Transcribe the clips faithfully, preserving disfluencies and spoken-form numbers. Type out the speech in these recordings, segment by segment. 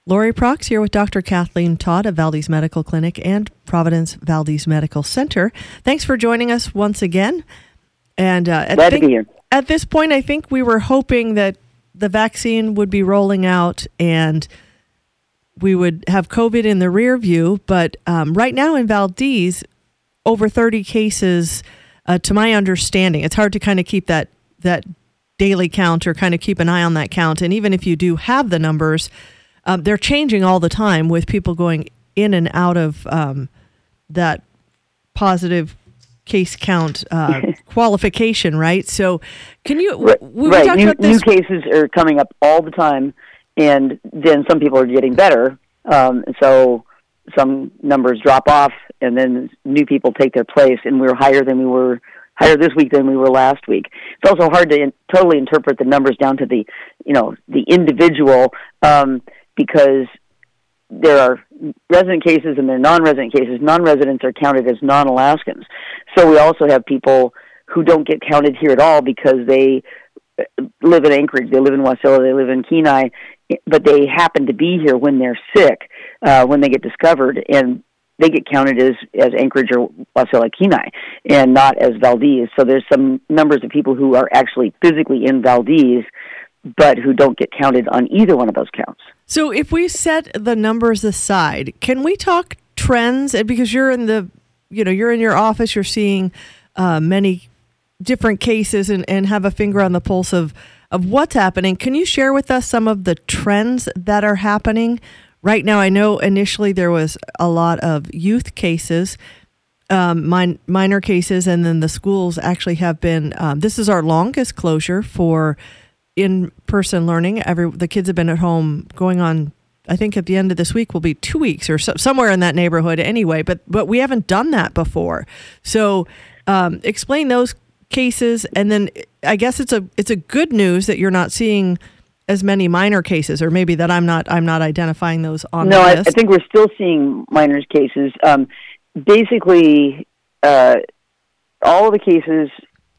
Lori Prox here with Doctor Kathleen Todd of Valdez Medical Clinic and Providence Valdez Medical Center. Thanks for joining us once again. And uh, Glad to be here. At this point, I think we were hoping that the vaccine would be rolling out and we would have COVID in the rear view. But um, right now in Valdez, over thirty cases, uh, to my understanding. It's hard to kind of keep that that daily count or kind of keep an eye on that count. And even if you do have the numbers, um, they're changing all the time with people going in and out of um, that positive case count uh, qualification, right? So can you... Right, we, we right. talked New, about this. new cases are coming up all the time, and then some people are getting better. Um, so some numbers drop off, and then new people take their place, and we're higher than we were higher this week than we were last week. It's also hard to in, totally interpret the numbers down to the, you know, the individual, um, because there are resident cases and there are non-resident cases. Non-residents are counted as non-Alaskans. So we also have people who don't get counted here at all because they live in Anchorage, they live in Wasilla, they live in Kenai, but they happen to be here when they're sick, uh, when they get discovered, and they get counted as, as Anchorage or Wasilla, Kenai, and not as Valdez. So there's some numbers of people who are actually physically in Valdez, but who don't get counted on either one of those counts. So if we set the numbers aside, can we talk trends? And because you're in the, you know, you're in your office, you're seeing uh, many different cases and, and have a finger on the pulse of, of what's happening. Can you share with us some of the trends that are happening right now? I know initially there was a lot of youth cases, um, min- minor cases, and then the schools actually have been, um, this is our longest closure for in-person learning. Every the kids have been at home going on, I think at the end of this week will be two weeks or so, somewhere in that neighborhood anyway, but but we haven't done that before. So um, explain those cases, and then I guess it's a it's a good news that you're not seeing as many minor cases, or maybe that I'm not I'm not identifying those on no, the I, list. I think we're still seeing minor cases. Um, basically, uh, all of the cases,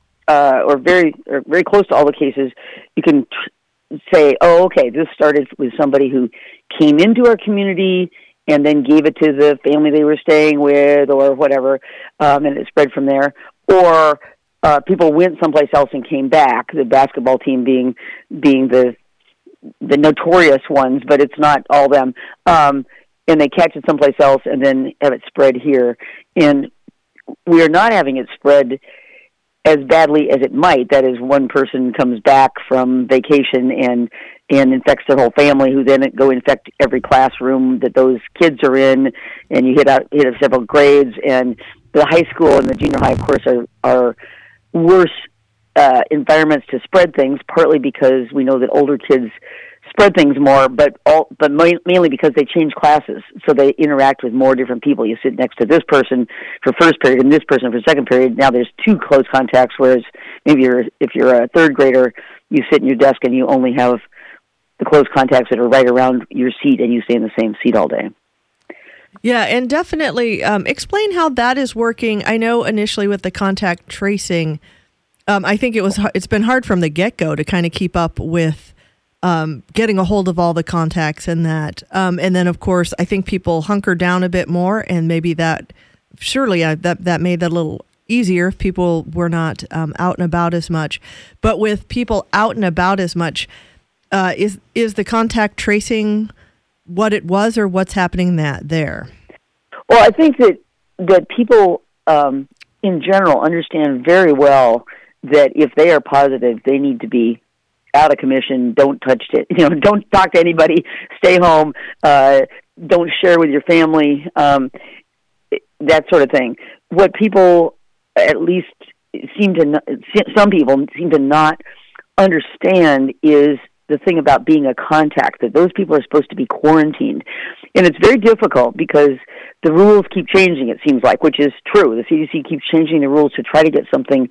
uh, or very or very close to all the cases, you can tr- say, oh, okay, this started with somebody who came into our community and then gave it to the family they were staying with or whatever, um, and it spread from there. Or uh, people went someplace else and came back, the basketball team being being the the notorious ones, but it's not all them. Um, and they catch it someplace else and then have it spread here. And we are not having it spread as badly as it might. That is, one person comes back from vacation and and infects their whole family, who then go infect every classroom that those kids are in, and you hit out hit out several grades. And the high school and the junior high, of course, are are worse uh, environments to spread things. Partly because we know that older kids spread things more, but all but mainly because they change classes, so they interact with more different people. You sit next to this person for first period and this person for second period. Now there's two close contacts, whereas maybe you're, if you're a third grader, you sit in your desk and you only have the close contacts that are right around your seat, and you stay in the same seat all day. Yeah, and definitely um, explain how that is working. I know initially with the contact tracing, um, I think it was it's been hard from the get-go to kind of keep up with Um, getting a hold of all the contacts and that. Um, and then, of course, I think people hunker down a bit more, and maybe that, surely uh, that, that made that a little easier if people were not um, out and about as much. But with people out and about as much, uh, is is the contact tracing what it was, or what's happening that there? Well, I think that, that people um, in general understand very well that if they are positive, they need to be out of commission. Don't touch it. You know, don't talk to anybody. Stay home. Uh, don't share with your family. Um, that sort of thing. What people, at least, seem to not, some people seem to not understand is the thing about being a contact. That those people are supposed to be quarantined, and it's very difficult because the rules keep changing. It seems like, which is true. The C D C keeps changing the rules to try to get something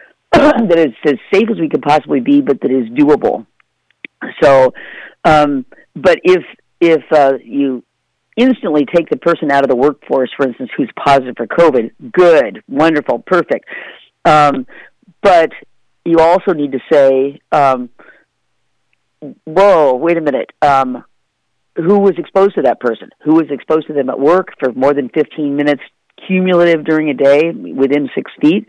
that is as safe as we could possibly be, but that is doable. So, um, but if if uh, you instantly take the person out of the workforce, for instance, who's positive for COVID, good, wonderful, perfect. Um, but you also need to say, um, whoa, wait a minute. Um, who was exposed to that person, who was exposed to them at work for more than fifteen minutes cumulative during a day within six feet,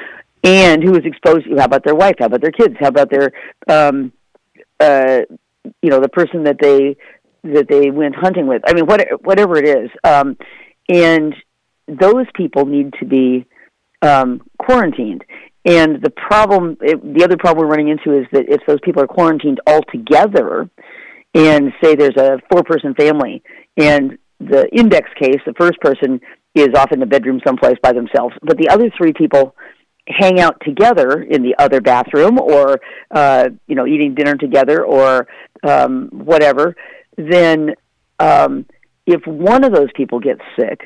and who was exposed, how about their wife, how about their kids, how about their, um, uh, you know, the person that they that they went hunting with. I mean, what, whatever it is. Um, and those people need to be um, quarantined. And the problem, it, the other problem we're running into is that if those people are quarantined all together, and say there's a four-person family, and the index case, the first person is off in the bedroom someplace by themselves, but the other three people hang out together in the other bathroom, or uh, you know, eating dinner together, or um, whatever, then um, if one of those people gets sick,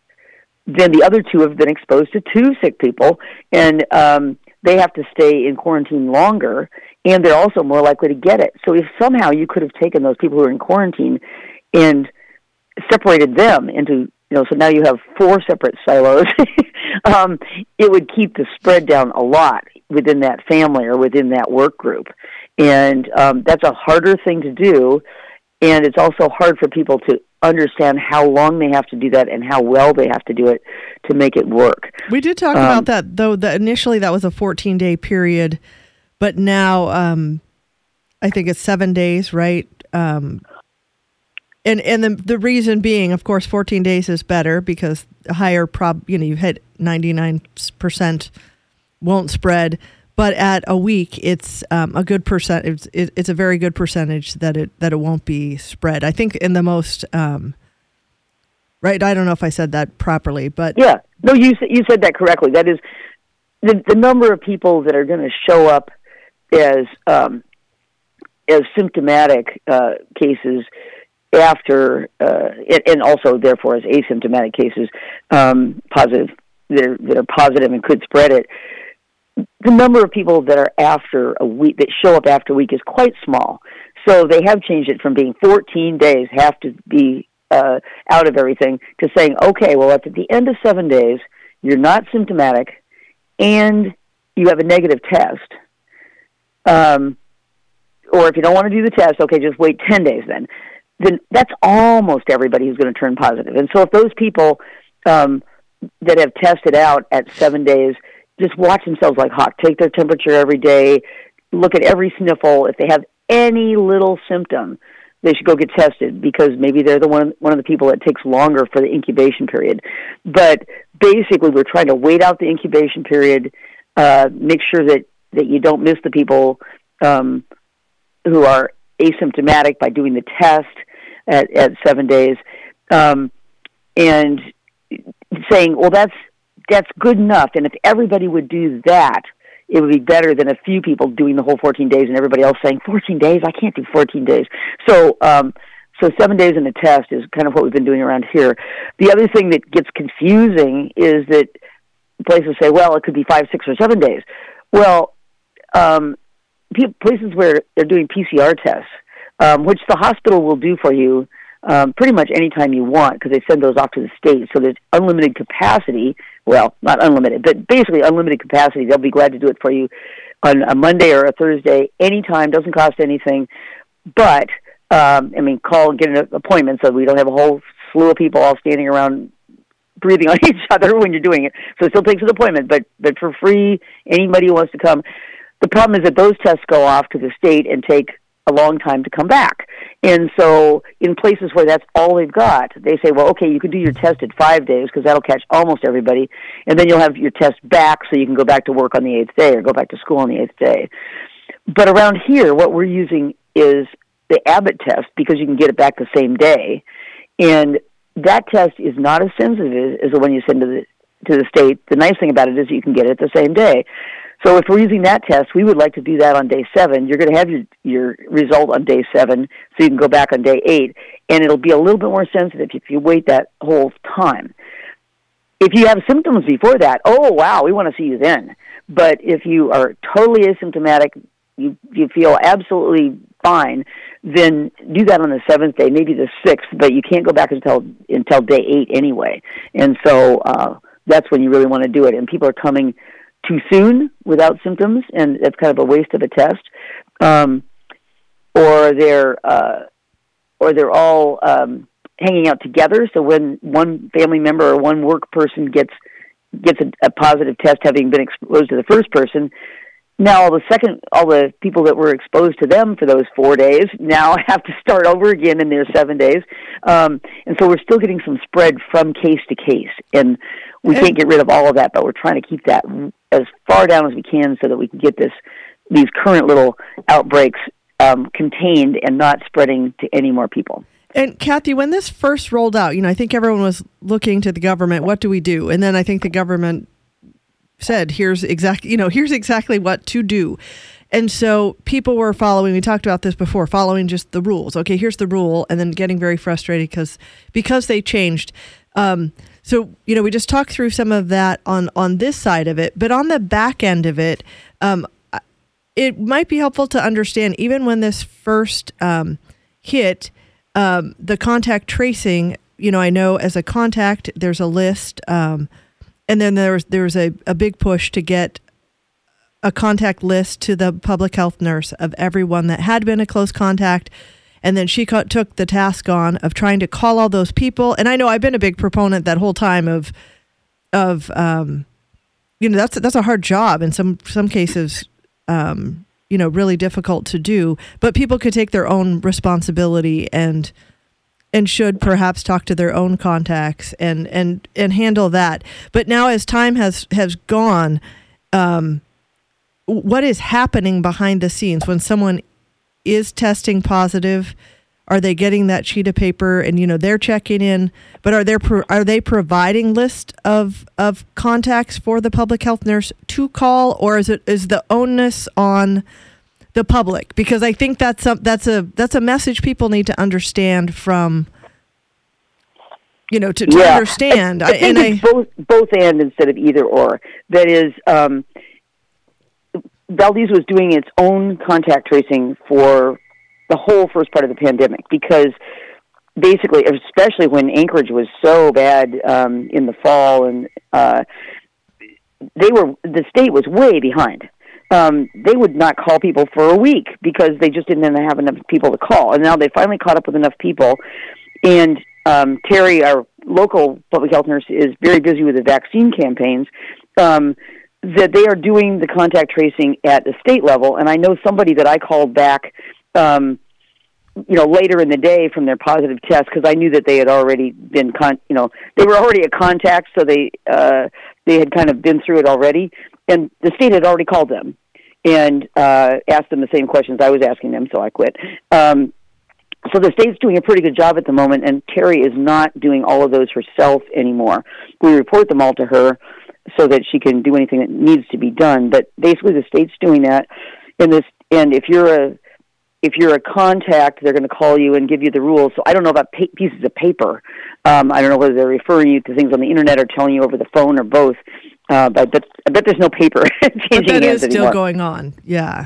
then the other two have been exposed to two sick people, and um, they have to stay in quarantine longer, and they're also more likely to get it. So if somehow you could have taken those people who are in quarantine and separated them into, you know, so now you have four separate silos, um, it would keep the spread down a lot within that family or within that work group. And um, that's a harder thing to do, and it's also hard for people to understand how long they have to do that and how well they have to do it to make it work. We did talk um, about that, though. The, initially, that was a fourteen-day period, but now um, I think it's seven days, right? Um, and and the the reason being, of course, fourteen days is better because a higher prob, you know, you've hit ninety-nine percent won't spread. But at a week, it's um, a good percent. It's, it, it's a very good percentage that it that it won't be spread. I think in the most um, right. I don't know if I said that properly, but yeah, no, you you said that correctly. That is the the number of people that are going to show up as um, as symptomatic uh, cases after, uh, and also therefore as asymptomatic cases, um, positive that are, that are positive and could spread it. The number of people that are after a week, that show up after a week, is quite small. So they have changed it from being fourteen days have to be uh, out of everything to saying, okay, well, at the end of seven days, you're not symptomatic and you have a negative test. Um, or if you don't want to do the test, okay, just wait ten days then. Then that's almost everybody who's going to turn positive. And so if those people um, that have tested out at seven days just watch themselves like hawk, take their temperature every day, look at every sniffle. If they have any little symptom, they should go get tested because maybe they're the one one of the people that takes longer for the incubation period. But basically, we're trying to wait out the incubation period, uh, make sure that, that you don't miss the people um, who are asymptomatic by doing the test at, at seven days, um, and saying, well, that's That's good enough, and if everybody would do that, it would be better than a few people doing the whole fourteen days and everybody else saying, fourteen days? I can't do fourteen days. So um, so seven days in the test is kind of what we've been doing around here. The other thing that gets confusing is that places say, well, it could be five, six, or seven days. Well, um, places where they're doing P C R tests, um, which the hospital will do for you um, pretty much anytime you want because they send those off to the state, so there's unlimited capacity. Well, not unlimited, but basically unlimited capacity. They'll be glad to do it for you on a Monday or a Thursday, anytime, doesn't cost anything. But, um, I mean, call and get an appointment so we don't have a whole slew of people all standing around breathing on each other when you're doing it. So it still takes an appointment, but, but for free, anybody who wants to come. The problem is that those tests go off to the state and take a long time to come back. And so in places where that's all they've got, they say, well, okay, you can do your test at five days because that'll catch almost everybody, and then you'll have your test back so you can go back to work on the eighth day or go back to school on the eighth day. But around here, what we're using is the Abbott test because you can get it back the same day, and that test is not as sensitive as the one you send to the to the state. The nice thing about it is you can get it the same day. So if we're using that test, we would like to do that on day seven. You're going to have your, your result on day seven, so you can go back on day eight, and it'll be a little bit more sensitive if you wait that whole time. If you have symptoms before that, oh, wow, we want to see you then. But if you are totally asymptomatic, you, you feel absolutely fine, then do that on the seventh day, maybe the sixth, but you can't go back until until day eight anyway. And so uh, that's when you really want to do it. And people are coming too soon without symptoms, and that's kind of a waste of a test. Um, or they're uh, or they're all um, hanging out together. So when one family member or one work person gets gets a, a positive test, having been exposed to the first person, now all the second, all the people that were exposed to them for those four days now have to start over again in their seven days. Um, and so we're still getting some spread from case to case. And we and, can't get rid of all of that, but we're trying to keep that as far down as we can so that we can get this these current little outbreaks um, contained and not spreading to any more people. And Kathy, when this first rolled out, you know, I think everyone was looking to the government, what do we do? And then I think the government said, here's exactly, you know, here's exactly what to do. And so people were following, we talked about this before, following just the rules. Okay, here's the rule, and then getting very frustrated because because they changed. Um, so, you know, we just talked through some of that on, on this side of it, but on the back end of it, um, it might be helpful to understand, even when this first um, hit, um, the contact tracing, you know, I know as a contact, there's a list, um, and then there's there's a, a big push to get a contact list to the public health nurse of everyone that had been a close contact. And then she co- took the task on of trying to call all those people. And I know I've been a big proponent that whole time of, of um, you know, that's that's a hard job in some some cases, um, you know, really difficult to do. But people could take their own responsibility and and should perhaps talk to their own contacts and and, and handle that. But now as time has, has gone, um, what is happening behind the scenes when someone is testing positive? Are they getting that sheet of paper and, you know, they're checking in, but are there, pro- are they providing list of, of contacts for the public health nurse to call, or is it, is the onus on the public? Because I think that's a, that's a, that's a message people need to understand from, you know, to, to yeah. understand. I, I think and it's I, both, both and instead of either or. That is, um, Valdez was doing its own contact tracing for the whole first part of the pandemic because basically, especially when Anchorage was so bad um, in the fall, and uh, they were the state was way behind. Um, they would not call people for a week because they just didn't have enough people to call. And now they finally caught up with enough people. And um, Terry, our local public health nurse, is very busy with the vaccine campaigns. Um, that they are doing the contact tracing at the state level. And I know somebody that I called back, um, you know, later in the day from their positive test, because I knew that they had already been, con- you know, they were already a contact, so they uh, they had kind of been through it already. And the state had already called them and uh, asked them the same questions I was asking them, so I quit. Um, so the state's doing a pretty good job at the moment, and Terry is not doing all of those herself anymore. We report them all to her so that she can do anything that needs to be done. But basically, the state's doing that. And this, and if you're a if you're a contact, they're going to call you and give you the rules. So I don't know about pa- pieces of paper. Um, I don't know whether they're referring you to things on the internet or telling you over the phone or both. Uh, but, but I bet there's no paper changing but that hands is still anymore. going on. Yeah.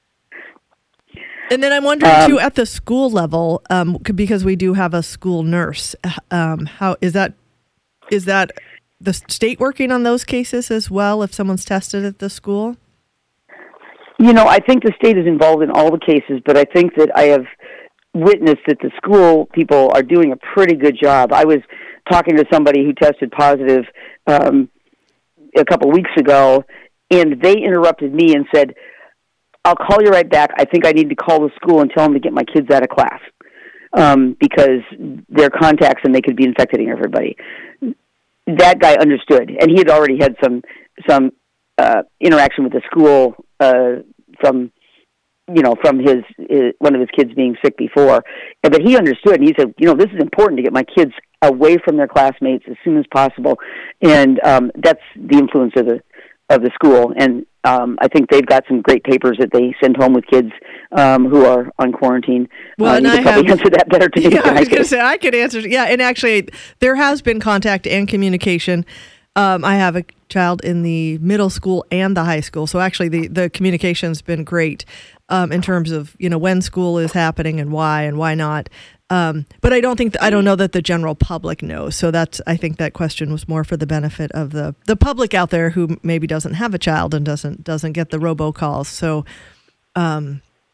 And then I'm wondering um, too, at the school level, um, because we do have a school nurse. Um, how is that? Is that the state working on those cases as well if someone's tested at the school? You know, I think the state is involved in all the cases, but I think that I have witnessed that the school people are doing a pretty good job. I was talking to somebody who tested positive um, a couple weeks ago, and they interrupted me and said, I'll call you right back. I think I need to call the school and tell them to get my kids out of class um, because they're contacts and they could be infecting everybody. That guy understood, and he had already had some some uh, interaction with the school uh, from, you know, from his, his one of his kids being sick before. But he understood, and he said, you know, this is important to get my kids away from their classmates as soon as possible, and um, that's the influence of the of the school. And um, I think they've got some great papers that they send home with kids um, who are on quarantine. Well, uh, and you I could probably have, answer that better to me. Yeah, than I was I going to could. say I could answer. Yeah, and actually, there has been contact and communication. Um, I have a child in the middle school and the high school, so actually, the the communication's been great um, in terms of, you know, when school is happening and why and why not. Um, but I don't think th- I don't know that the general public knows. So that's I think that question was more for the benefit of the, the public out there who maybe doesn't have a child and doesn't doesn't get the robocalls. So, um,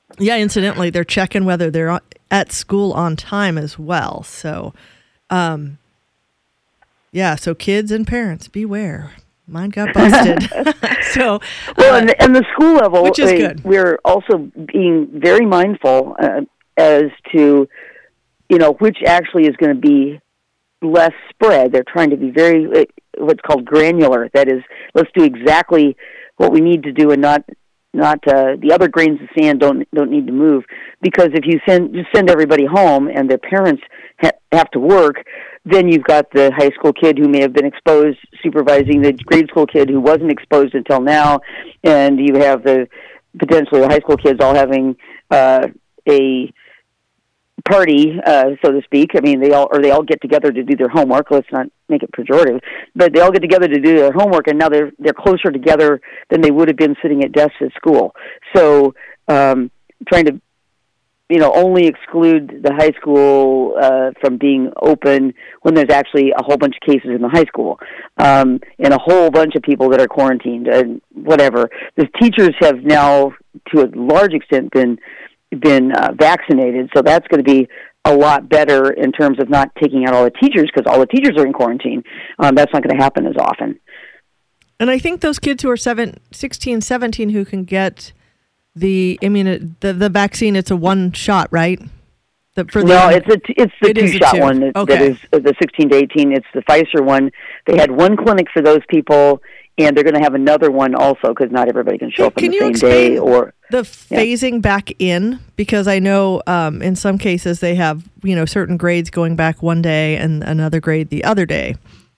Yeah, incidentally, they're checking whether they're at school on time as well. So, um, yeah, so kids and parents, beware. Mine got busted. so, uh, well, and the, and the school level, which is uh, good. We're also being very mindful uh, as to, you know, which actually is going to be less spread. They're trying to be very, uh, what's called granular. That is, let's do exactly what we need to do and not not uh, the other grains of sand don't don't need to move. Because if you send just send everybody home and their parents ha- have to work, then you've got the high school kid who may have been exposed supervising the grade school kid who wasn't exposed until now, and you have the potentially the high school kids all having uh, a party, uh, so to speak. I mean, they all or they all get together to do their homework. Let's not make it pejorative, but they all get together to do their homework, and now they're they're closer together than they would have been sitting at desks at school. So, um, trying to, you know, only exclude the high school uh, from being open when there's actually a whole bunch of cases in the high school, um, and a whole bunch of people that are quarantined and whatever. The teachers have now, to a large extent, been been uh, vaccinated, so that's going to be a lot better in terms of not taking out all the teachers because all the teachers are in quarantine. Um, that's not going to happen as often. And I think those kids who are seven, sixteen, seventeen who can get the immune, the, the vaccine, it's a one shot, right? The, for no, the, it's a t- it's the it two shot two. one that, okay. that is the sixteen to eighteen. It's the Pfizer one. They had one clinic for those people, and they're going to have another one also because not everybody can show Can up on the you same explain day. Or the phasing yeah. back in, because I know um, in some cases they have, you know, certain grades going back one day and another grade the other day.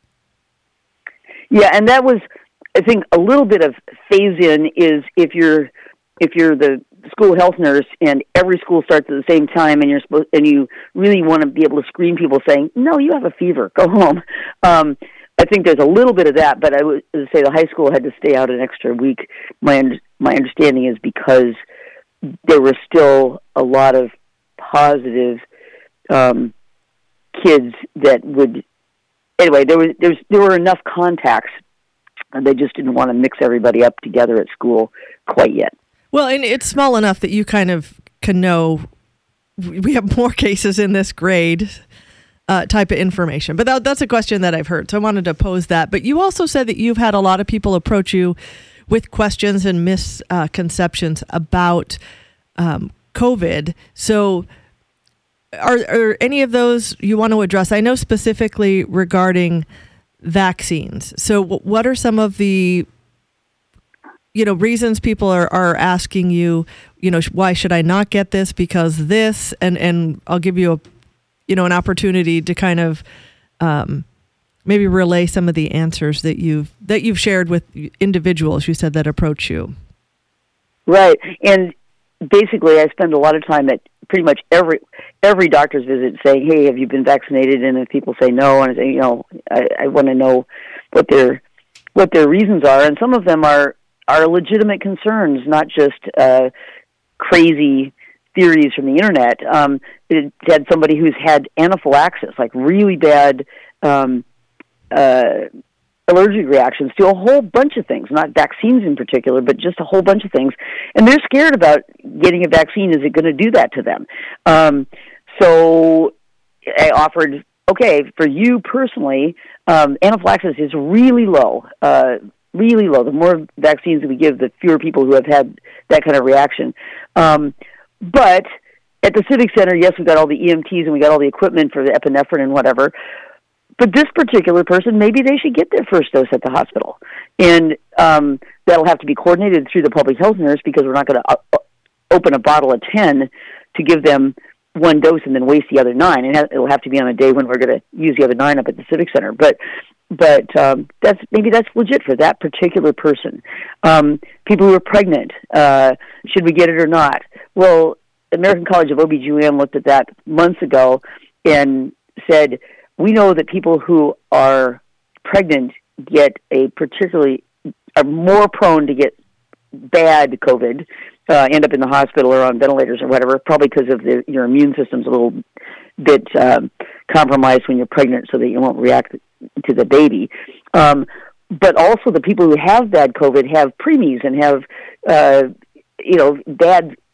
Yeah, and that was, I think, a little bit of phase in is if you're if you're the school health nurse and every school starts at the same time and you're supposed and you really want to be able to screen people saying, no, you have a fever, go home. Um, I think there's a little bit of that, but I would say the high school had to stay out an extra week. My my understanding is because there were still a lot of positive um, kids that would. Anyway, there was there's there were enough contacts, and they just didn't want to mix everybody up together at school quite yet. Well, and it's small enough that you kind of can know we have more cases in this grade. Uh, type of information. But that, that's a question that I've heard, so I wanted to pose that. But you also said that you've had a lot of people approach you with questions and misconceptions about um, COVID. So are, are any of those you want to address? I know specifically regarding vaccines. So w- what are some of the you know reasons people are, are asking you, you know, why should I not get this because this? And, and I'll give you a you know, an opportunity to kind of um, maybe relay some of the answers that you've that you've shared with individuals you said that approach you. Right, and basically, I spend a lot of time at pretty much every every doctor's visit saying, "Hey, have you been vaccinated?" And if people say no, and I say, you know, I, I want to know what their what their reasons are, and some of them are are legitimate concerns, not just uh, crazy theories from the internet. Um, it had somebody who's had anaphylaxis, like really bad um, uh, allergic reactions to a whole bunch of things, not vaccines in particular, but just a whole bunch of things. And they're scared about getting a vaccine. Is it going to do that to them? Um, so I offered, okay, for you personally, um, anaphylaxis is really low, uh, really low. The more vaccines that we give, the fewer people who have had that kind of reaction. Um, But at the Civic Center, yes, we got all the E M Ts and we got all the equipment for the epinephrine and whatever. But this particular person, maybe they should get their first dose at the hospital. And um, that'll have to be coordinated through the public health nurse because we're not going to uh, open a bottle of ten to give them one dose and then waste the other nine. And it'll have to be on a day when we're going to use the other nine up at the Civic Center. But but um, that's maybe that's legit for that particular person. Um, people who are pregnant, uh, should we get it or not? Well, American College of O B G Y N looked at that months ago and said, we know that people who are pregnant get a particularly, are more prone to get bad COVID, uh, end up in the hospital or on ventilators or whatever, probably because of the, your immune system's a little bit um, compromised when you're pregnant so that you won't react to the baby. Um, but also the people who have bad COVID have preemies and have, uh, you know, bad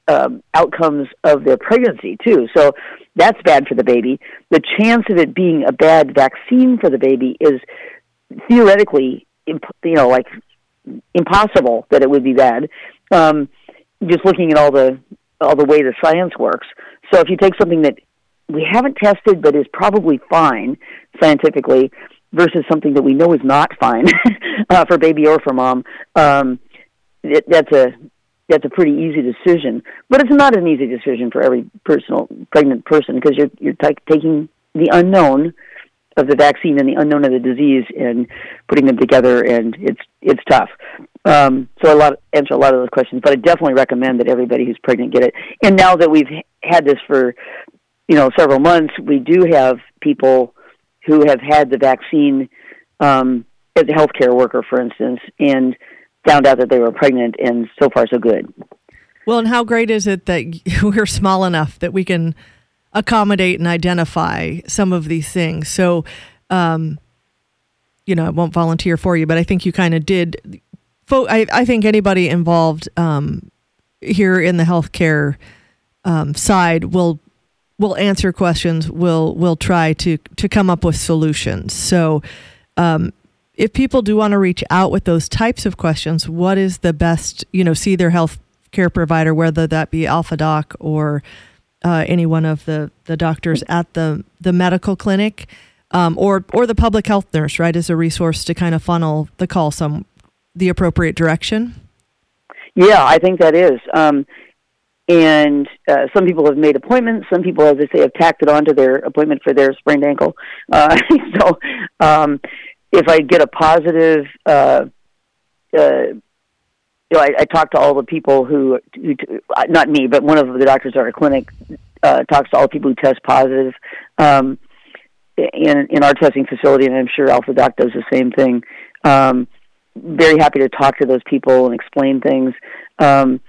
um, outcomes of their pregnancy too. So that's bad for the baby. The chance of it being a bad vaccine for the baby is theoretically, you know, like impossible that it would be bad. Um, just looking at all the all the way the science works. So if you take something that we haven't tested but is probably fine scientifically versus something that we know is not fine uh, for baby or for mom, um, it, that's a that's a pretty easy decision. But it's not an easy decision for every personal pregnant person because you're you're t- taking the unknown of the vaccine and the unknown of the disease and putting them together, and it's it's tough. Um, so a lot answer a lot of those questions, but I definitely recommend that everybody who's pregnant get it. And now that we've had this for you know several months, we do have people who have had the vaccine um, as a healthcare worker, for instance, and found out that they were pregnant, and so far so good. Well, and how great is it that we're small enough that we can accommodate and identify some of these things? So, um, you know, I won't volunteer for you, but I think you kind of did. I, I think anybody involved um, here in the healthcare um, side will will answer questions. Will will try to to come up with solutions. So, um, if people do want to reach out with those types of questions, what is the best? You know, see their health care provider, whether that be Alpha Doc or uh, any one of the, the doctors at the the medical clinic, um, or or the public health nurse, right, as a resource to kind of funnel the call some the appropriate direction. Yeah, I think that is. Um, and uh, some people have made appointments. Some people, as I say, have tacked it onto their appointment for their sprained ankle. Uh, so um, if I get a positive, uh, uh, you know, I, I talk to all the people who, who, not me, but one of the doctors at our clinic uh, talks to all the people who test positive um, in in our testing facility, and I'm sure Alpha Doc does the same thing. Um, very happy to talk to those people and explain things. Um,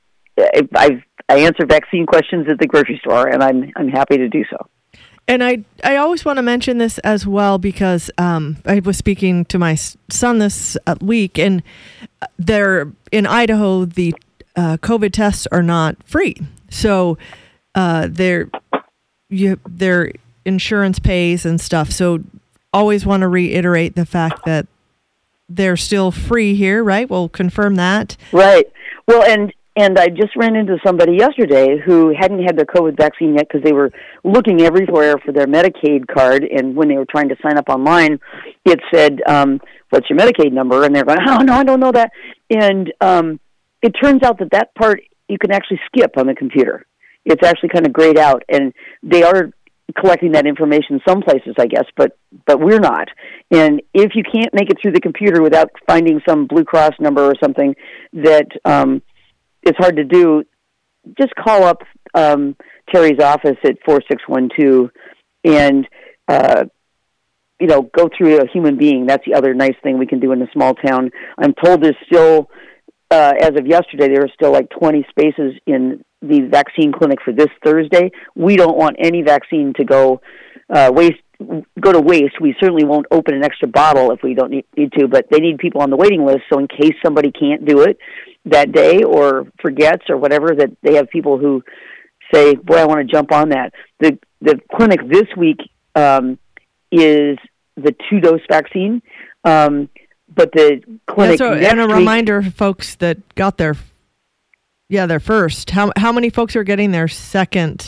I've I answer vaccine questions at the grocery store, and I'm I'm happy to do so. And I I always want to mention this as well because um, I was speaking to my son this week, and they're in Idaho. The uh, COVID tests are not free, so uh, they're you their insurance pays and stuff. So always want to reiterate the fact that they're still free here, right? We'll confirm that. Right. Well, and and I just ran into somebody yesterday who hadn't had their COVID vaccine yet because they were looking everywhere for their Medicaid card, and when they were trying to sign up online, it said, um, what's your Medicaid number? And they're going, oh, no, I don't know that. And um, it turns out that that part you can actually skip on the computer. It's actually kind of grayed out, and they are collecting that information some places, I guess, but but we're not. And if you can't make it through the computer without finding some Blue Cross number or something that um, it's hard to do, just call up um, Terry's office at four six one two and, uh, you know, go through a human being. That's the other nice thing we can do in a small town. I'm told there's still, uh, as of yesterday, there are still like twenty spaces in the vaccine clinic for this Thursday. We don't want any vaccine to go uh, waste. Go to waste. We certainly won't open an extra bottle if we don't need, need to, but they need people on the waiting list, so in case somebody can't do it that day or forgets or whatever, that they have people who say, boy, I want to jump on that. The the clinic this week um, is the two-dose vaccine, um, but the clinic yeah, so, next and a week, reminder for folks that got their yeah, their first. How how many folks are getting their second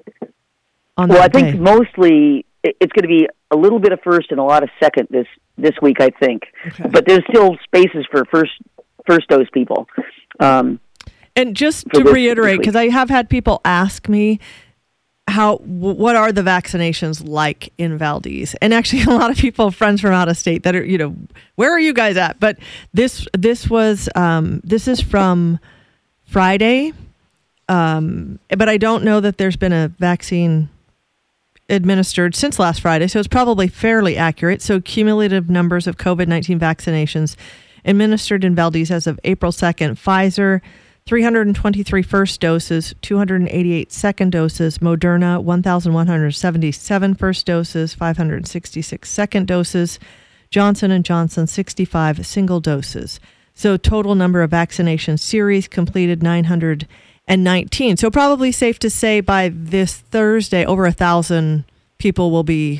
on well, that I think day? mostly it's going to be a little bit of first and a lot of second this, this week, I think. Okay. But there's still spaces for first first dose people. Um, and just to this, reiterate, because I have had people ask me, how what are the vaccinations like in Valdez? And actually, a lot of people, friends from out of state, that are, you know, where are you guys at? But this this was um, this is from Friday, um, but I don't know that there's been a vaccine administered since last Friday, so it's probably fairly accurate. So cumulative numbers of COVID nineteen vaccinations administered in Valdez as of April second: Pfizer, three hundred twenty-three first doses, two hundred eighty-eight second doses; Moderna, one thousand one hundred seventy-seven first doses, five hundred sixty-six second doses; Johnson and Johnson, sixty-five single doses. So total number of vaccination series completed, nine hundred nineteen. So probably safe to say by this Thursday, over a thousand people will be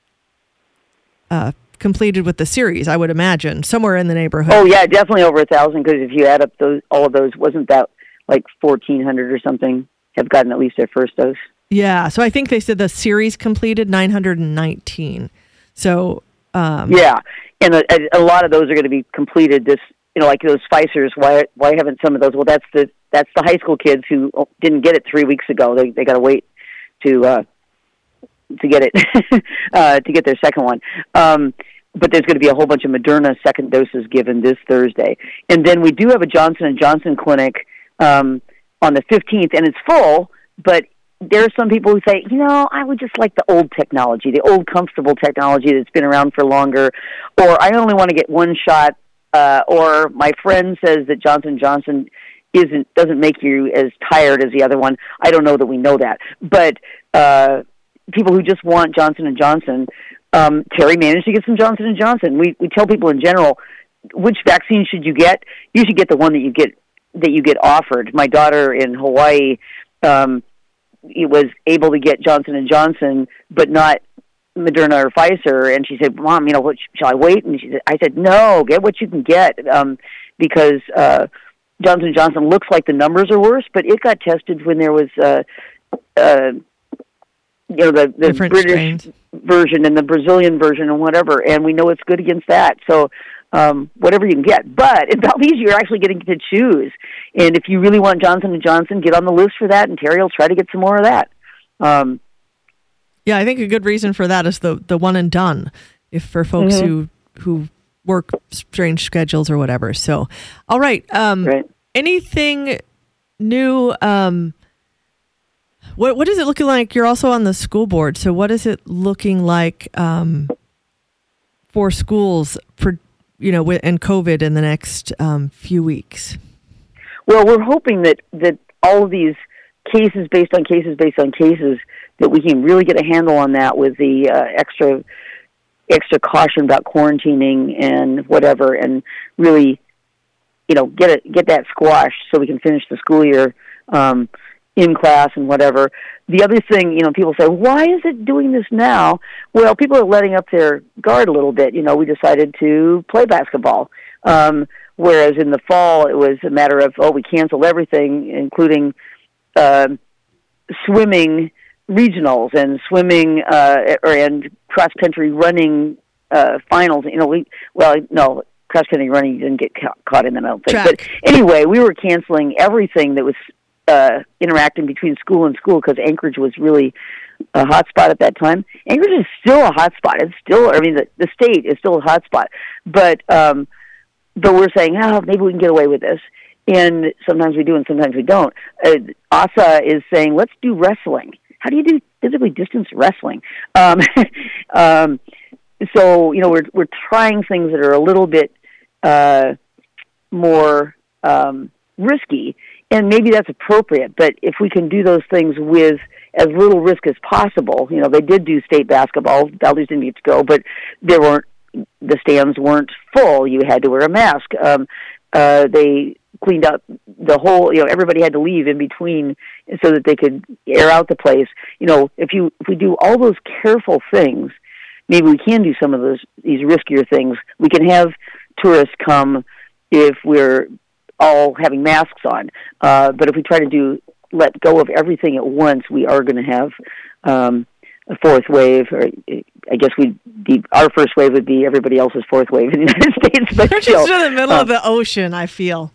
uh, completed with the series, I would imagine, somewhere in the neighborhood. Oh, yeah, definitely over a thousand, because if you add up those, all of those, wasn't that like fourteen hundred or something have gotten at least their first dose? Yeah, so I think they said the series completed nine hundred nineteen. So um, yeah, and a, a lot of those are going to be completed this, you know, like those Pfizer's. Why why haven't some of those? Well, that's the that's the high school kids who didn't get it three weeks ago. They they got to wait to uh, to get it uh, to get their second one. Um, but there's going to be a whole bunch of Moderna second doses given this Thursday, and then we do have a Johnson and Johnson clinic um, on the fifteenth, and it's full, but there are some people who say, you know, I would just like the old technology, the old comfortable technology that's been around for longer, or I only want to get one shot, uh, or my friend says that Johnson and Johnson isn't doesn't make you as tired as the other one. I don't know that we know that, but uh, people who just want Johnson and Johnson, um, Terry managed to get some Johnson and Johnson. We we tell people in general, which vaccine should you get? You should get the one that you get that you get offered. My daughter in Hawaii. Um, He was able to get Johnson and Johnson, but not Moderna or Pfizer. And she said, "Mom, you know, what, shall I wait?" And she said, "I said no, get what you can get, um, because uh, Johnson and Johnson looks like the numbers are worse, but it got tested when there was, uh, uh, you know, the, the British strains. version and the Brazilian version and whatever, and we know it's good against that. So." Um, whatever you can get. But in Valdez, you're actually getting to choose. And if you really want Johnson and Johnson, get on the list for that, and Terry will try to get some more of that. Um, yeah, I think a good reason for that is the, the one and done, if for folks mm-hmm. who who work strange schedules or whatever. So, all right. Um, right. Anything new? Um, what what is it looking like? You're also on the school board. So what is it looking like um, for schools for you know, and COVID in the next um, few weeks? Well, we're hoping that, that all of these cases based on cases based on cases, that we can really get a handle on that with the uh, extra extra caution about quarantining and whatever, and really, you know, get it get that squashed so we can finish the school year um, in class and whatever. The other thing, you know, people say, why is it doing this now? Well, people are letting up their guard a little bit. You know, we decided to play basketball, um, whereas in the fall it was a matter of, oh, we canceled everything, including uh, swimming regionals and swimming uh, or and cross-country running uh, finals. You know, we, well, no, cross-country running didn't get ca- caught in them, I don't think. Track. But anyway, we were canceling everything that was Uh, interacting between school and school, because Anchorage was really a hot spot at that time. Anchorage is still a hot spot. It's still, I mean, the, the state is still a hot spot. But um, but we're saying, oh, maybe we can get away with this. And sometimes we do and sometimes we don't. Uh, A S A is saying, let's do wrestling. How do you do physically distanced wrestling? Um, um, so, you know, we're we're trying things that are a little bit uh, more um, risky. And maybe that's appropriate, but if we can do those things with as little risk as possible, you know, they did do state basketball. Valdez didn't get to go, but there weren't, the stands weren't full. You had to wear a mask. Um, uh, they cleaned up the whole, you know, everybody had to leave in between so that they could air out the place. You know, if you if we do all those careful things, maybe we can do some of those these riskier things. We can have tourists come if we're all having masks on. Uh, but if we try to do let go of everything at once, we are going to have um, a fourth wave. Or I guess we our first wave would be everybody else's fourth wave in the United States. But we're still, just in the middle uh, of the ocean. I feel.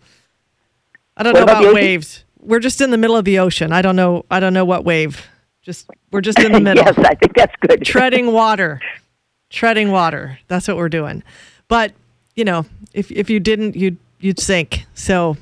I don't know about, about waves. We're just in the middle of the ocean. I don't know. I don't know what wave. Just we're just in the middle. Yes, I think that's good. Treading water, treading water. That's what we're doing. But you know, if if you didn't, you'd you'd sink. So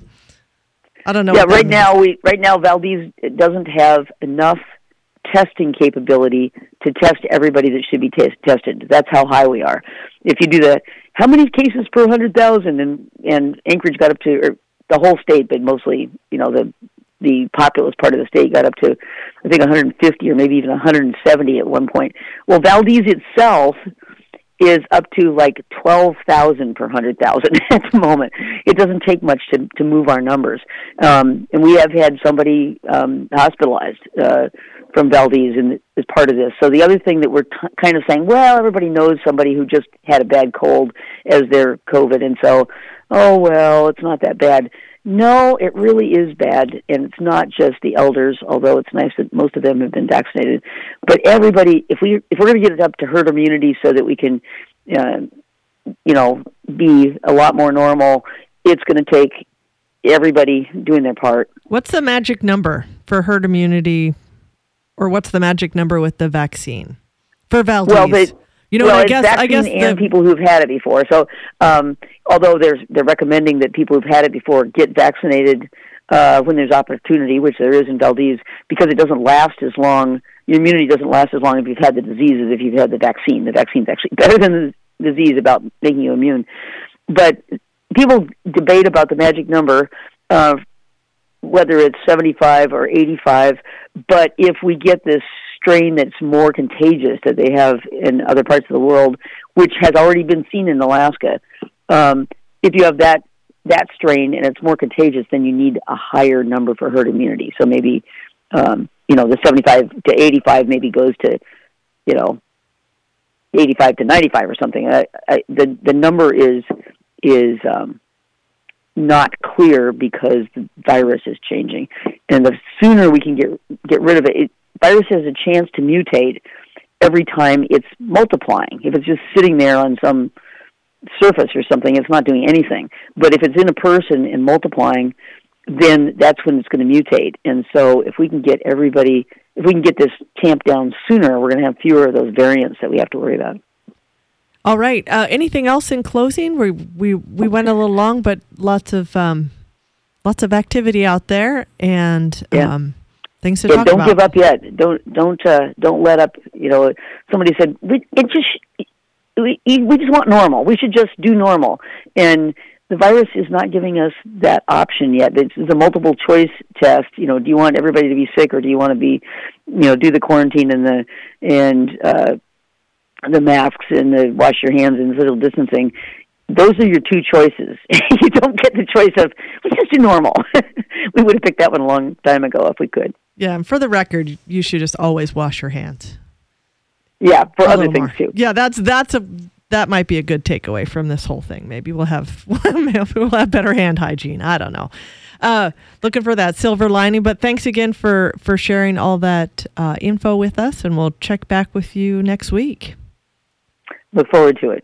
I don't know. Yeah, right now we right now Valdez doesn't have enough testing capability to test everybody that should be t- tested. That's how high we are. If you do the how many cases per hundred thousand, and and Anchorage got up to, or the whole state, but mostly, you know, the the populous part of the state got up to, I think, one hundred fifty or maybe even one hundred seventy at one point. Well, Valdez itself is up to like twelve thousand per one hundred thousand at the moment. It doesn't take much to, to move our numbers. Um, and we have had somebody um, hospitalized uh, from Valdez in, as part of this. So the other thing that we're t- kind of saying, well, everybody knows somebody who just had a bad cold as their COVID, and so, oh, well, it's not that bad. No, it really is bad, and it's not just the elders, although it's nice that most of them have been vaccinated. But everybody, if we if we're going to get it up to herd immunity so that we can, uh, you know, be a lot more normal, it's going to take everybody doing their part. What's the magic number for herd immunity, or what's the magic number with the vaccine for Valdez? Well, they, You know, well, I it's guess vaccine I guess and the, people who've had it before. So, um, although there's they're recommending that people who've had it before get vaccinated uh, when there's opportunity, which there is in Valdez, because it doesn't last as long. Your immunity doesn't last as long if you've had the disease as if you've had the vaccine. The vaccine's actually better than the disease about making you immune. But people debate about the magic number, uh, whether it's seventy-five or eighty-five. But if we get this strain that's more contagious that they have in other parts of the world, which has already been seen in Alaska, um, if you have that that strain and it's more contagious, then you need a higher number for herd immunity. So maybe, um, you know, the seventy-five to eighty-five maybe goes to, you know, eighty-five to ninety-five or something. I, I, the the number is is um, not clear because the virus is changing, and the sooner we can get get rid of it, it virus has a chance to mutate every time it's multiplying. If it's just sitting there on some surface or something, it's not doing anything. But if it's in a person and multiplying, then that's when it's going to mutate. And so if we can get everybody, if we can get this tamped down sooner, we're going to have fewer of those variants that we have to worry about. All right. Uh, anything else in closing? We we we went a little long, but lots of um, lots of activity out there, and yeah. um, things to yeah, talk don't about. Don't give up yet. Don't don't uh, don't let up. You know, somebody said we it just we we just want normal. We should just do normal, and the virus is not giving us that option yet. It's, it's a multiple choice test. You know, do you want everybody to be sick, or do you want to be, you know, do the quarantine and the and uh, the masks and the wash your hands and social distancing? Those are your two choices. You don't get the choice of, let's just do normal. We would have picked that one a long time ago if we could. Yeah, and for the record, you should just always wash your hands. Yeah, for a other things more. too. Yeah, that's that's a that might be a good takeaway from this whole thing. Maybe we'll have we'll have better hand hygiene. I don't know. Uh, looking for that silver lining. But thanks again for for sharing all that uh, info with us, and we'll check back with you next week. Look forward to it.